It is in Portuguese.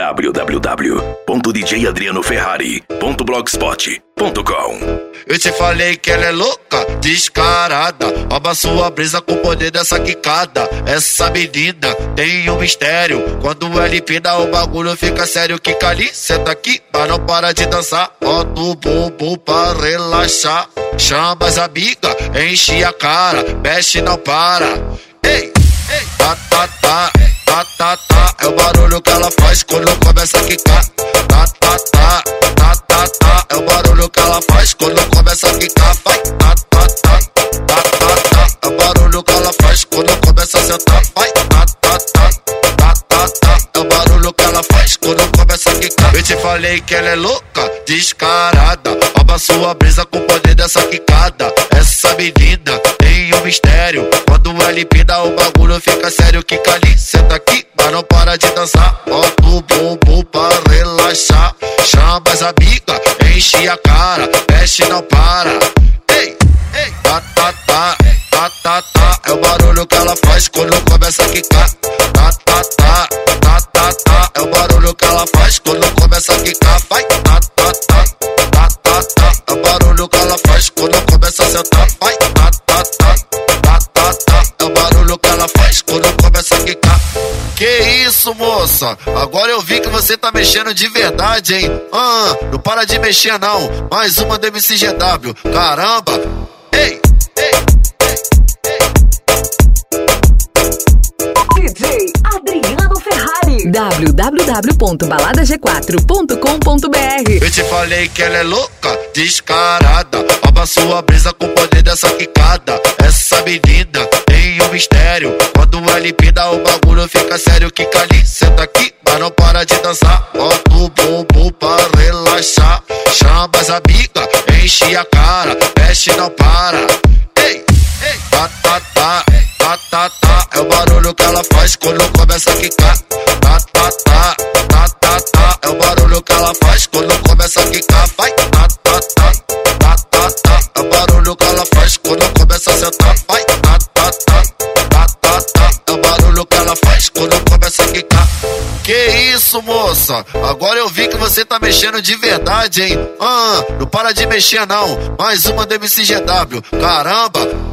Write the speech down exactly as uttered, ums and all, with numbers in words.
w w w ponto d j adriano ferrari ponto blogspot ponto com. Eu te falei que ela é louca, descarada, rouba sua brisa com o poder dessa quicada. Essa menina tem um mistério, quando ela empina o bagulho fica sério. Quica ali, senta aqui, mas não para de dançar. Bota o bumbum pra relaxar. Chama as amigas, enche a cara, mexe não para. Ei, ei, tá, tá, tá, tá, tá, tá. É o barulho que ela faz quando começa a quicar. Tá, tá, tá, tá, tá, tá. É o barulho que ela faz quando começa a quicar. Vai, tá, tá, tá, tá, tá, tá. É o barulho que ela faz quando começa a sentar. Vai, tá, tá, tá, tá, tá, tá. É o barulho que ela faz quando começa a quicar. Eu te falei que ela é louca, descarada, rouba sua brisa com o poder dessa quicada. Essa menina tem um mistério, quando ela empina o bagulho fica sério. Quica ali, senta aqui, mas não para de dançar. Bota o bumbum pra relaxar. Chama as amigas, enche a cara, mexe não para. Ei, ei, tá, tá, tá, tá, tá, tá. É o barulho que ela faz quando começa a quicar. Tá, tá, tá, tá, tá, tá. É o barulho que ela faz quando começa a quicar. Vai, tá, tá, tá, tá, tá, tá. É o barulho que ela faz quando começa a sentar. Vai, tá, tá, tá, tá, tá, tá. É o barulho que ela faz quando começa a quicar. Que isso, moça? Agora eu vi que você tá mexendo de verdade, hein? Ah, não para de mexer não. Mais uma do M C G W. Caramba! Ei, ei, ei, ei. D J Adriano Ferrari. w w w ponto balada g quatro ponto com ponto b r. Eu te falei que ela é louca, descarada, rouba sua brisa com o poder dessa quicada. Essa menina tem um mistério, quando ela empina o bagulho fica sério. Quica ali, senta aqui, mas não para de dançar. Bota o bumbum pra relaxar. Chama as amigas, enche a cara, mexe não para. Ei, ei, tá, tá, tá, tá, tá, tá. É o barulho que ela faz quando começa a quicar. Tá, tá, tá, tá, tá, tá. É o barulho que ela faz quando começa a quicar. Vai, tá, tá, tá, tá, tá, tá. É o barulho que ela faz quando começa a sentar. Vai, tá, tá, tá, tá, tá, tá. É o barulho que ela faz quando começa a quicar. Que isso, moça? Agora eu vi que você tá mexendo de verdade, hein? Ah, não para de mexer não. Mais uma do M C G W. Caramba!